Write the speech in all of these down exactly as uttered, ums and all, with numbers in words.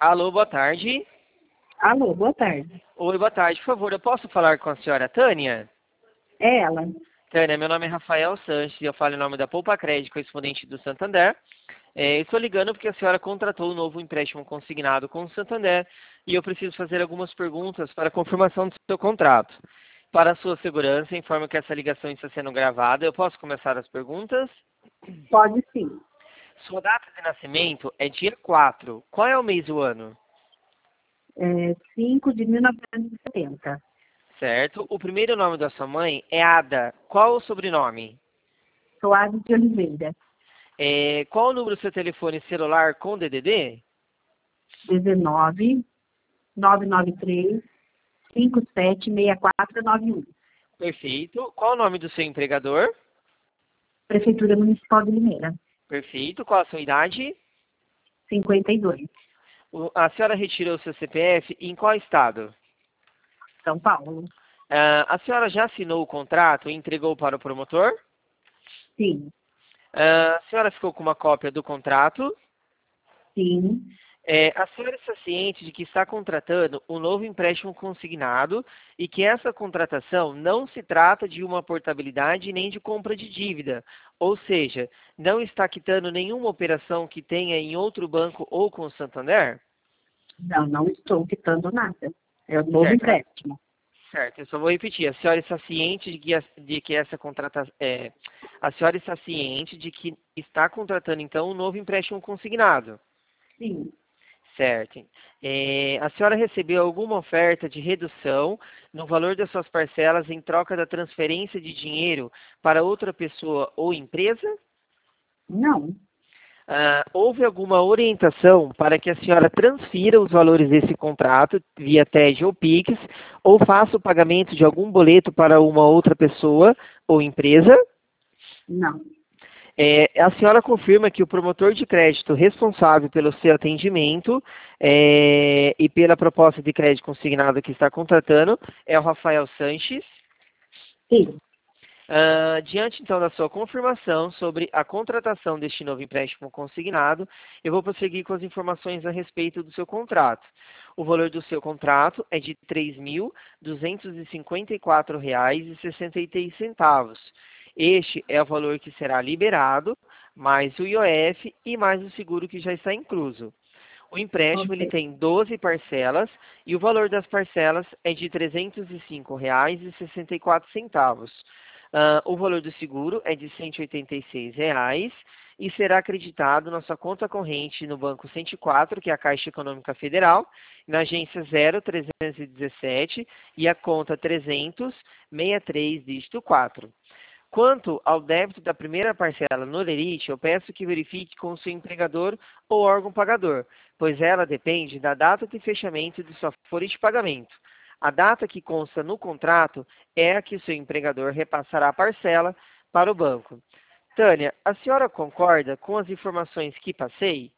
Alô, boa tarde. Alô, boa tarde. Oi, boa tarde. Por favor, eu posso falar com a senhora Tânia? É ela. Tânia, meu nome é Rafael Sanches e eu falo em nome da Poupa Crédito, correspondente do Santander. É, estou ligando porque a senhora contratou um novo empréstimo consignado com o Santander e eu preciso fazer algumas perguntas para a confirmação do seu contrato. Para a sua segurança, informo que essa ligação está sendo gravada. Eu posso começar as perguntas? Pode sim. Sua data de nascimento é dia quatro. Qual é o mês do ano? É cinco de mil novecentos e setenta. Certo. O primeiro nome da sua mãe é Ada. Qual o sobrenome? Soares de Oliveira. É, qual o número do seu telefone celular com D D D? dezenove, nove nove três, cinco sete seis quatro nove um. Perfeito. Qual o nome do seu empregador? Prefeitura Municipal de Limeira. Perfeito. Qual a sua idade? cinquenta e dois. O- A senhora retirou seu C P F em qual estado? São Paulo. Ah, a senhora já assinou o contrato e entregou para o promotor? Sim. Ah, a senhora ficou com uma cópia do contrato? Sim. É, a senhora está ciente de que está contratando um novo empréstimo consignado e que essa contratação não se trata de uma portabilidade nem de compra de dívida, ou seja, não está quitando nenhuma operação que tenha em outro banco ou com o Santander? Não, não estou quitando nada. É o novo Certo, a- empréstimo. certo. Eu só vou repetir. A senhora está ciente de que, a- de que essa contratação, é, a senhora está ciente de que está contratando então um novo empréstimo consignado? Sim. Certo. É, a senhora recebeu alguma oferta de redução no valor das suas parcelas em troca da transferência de dinheiro para outra pessoa ou empresa? Não. Ah, houve alguma orientação para que a senhora transfira os valores desse contrato via T E D ou Pix ou faça o pagamento de algum boleto para uma outra pessoa ou empresa? Não. É, a senhora confirma que o promotor de crédito responsável pelo seu atendimento é, e pela proposta de crédito consignado que está contratando é o Rafael Sanches. Sim. Ah, diante então da sua confirmação sobre a contratação deste novo empréstimo consignado, eu vou prosseguir com as informações a respeito do seu contrato. O valor do seu contrato é de três mil duzentos e cinquenta e quatro reais e sessenta e três centavos. Este é o valor que será liberado, mais o I O F e mais o seguro que já está incluso. O empréstimo ele Ok. tem doze parcelas e o valor das parcelas é de trezentos e cinco reais e sessenta e quatro centavos. Ah, o valor do seguro é de cento e oitenta e seis reais e será acreditado na sua conta corrente no Banco cento e quatro, que é a Caixa Econômica Federal, na agência zero trezentos e dezessete e a conta trezentos, sessenta e três, dígito quatro. Quanto ao débito da primeira parcela no lerite, eu peço que verifique com o seu empregador ou órgão pagador, pois ela depende da data de fechamento de sua folha de pagamento. A data que consta no contrato é a que o seu empregador repassará a parcela para o banco. Tânia, a senhora concorda com as informações que passei?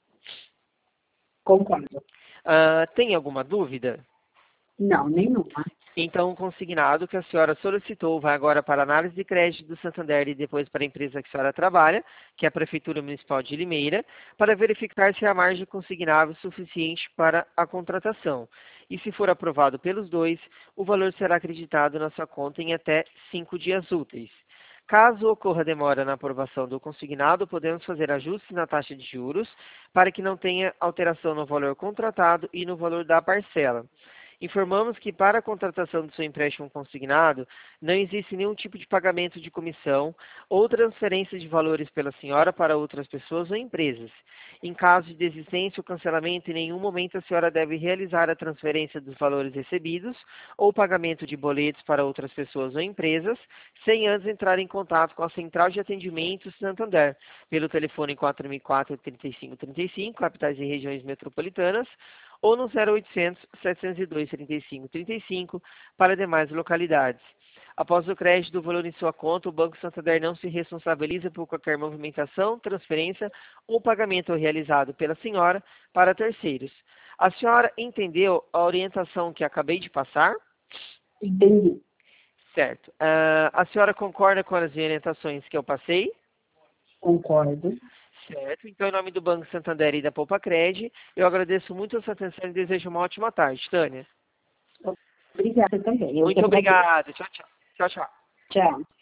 Concordo. Ah, tem alguma dúvida? Não, nenhuma. Então, o consignado que a senhora solicitou vai agora para a análise de crédito do Santander e depois para a empresa que a senhora trabalha, que é a Prefeitura Municipal de Limeira, para verificar se a margem consignável é suficiente para a contratação. E se for aprovado pelos dois, o valor será acreditado na sua conta em até cinco dias úteis. Caso ocorra demora na aprovação do consignado, podemos fazer ajustes na taxa de juros para que não tenha alteração no valor contratado e no valor da parcela. Informamos que para a contratação do seu empréstimo consignado, não existe nenhum tipo de pagamento de comissão ou transferência de valores pela senhora para outras pessoas ou empresas. Em caso de desistência ou cancelamento, em nenhum momento a senhora deve realizar a transferência dos valores recebidos ou pagamento de boletos para outras pessoas ou empresas, sem antes entrar em contato com a Central de Atendimento Santander, pelo telefone quatro mil e quatro, trinta e cinco trinta e cinco, capitais e regiões metropolitanas, ou no zero oitocentos, setecentos e dois, trinta e cinco trinta e cinco para demais localidades. Após o crédito do valor em sua conta, o Banco Santander não se responsabiliza por qualquer movimentação, transferência ou pagamento realizado pela senhora para terceiros. A senhora entendeu a orientação que acabei de passar? Entendi. Certo. Ah, a senhora concorda com as orientações que eu passei? Concordo. Certo. Então, em nome do Banco Santander e da Poupacred, eu agradeço muito a sua atenção e desejo uma ótima tarde, Tânia. Obrigada também. Eu Muito obrigado. Tchau, tchau. Tchau, tchau. Tchau.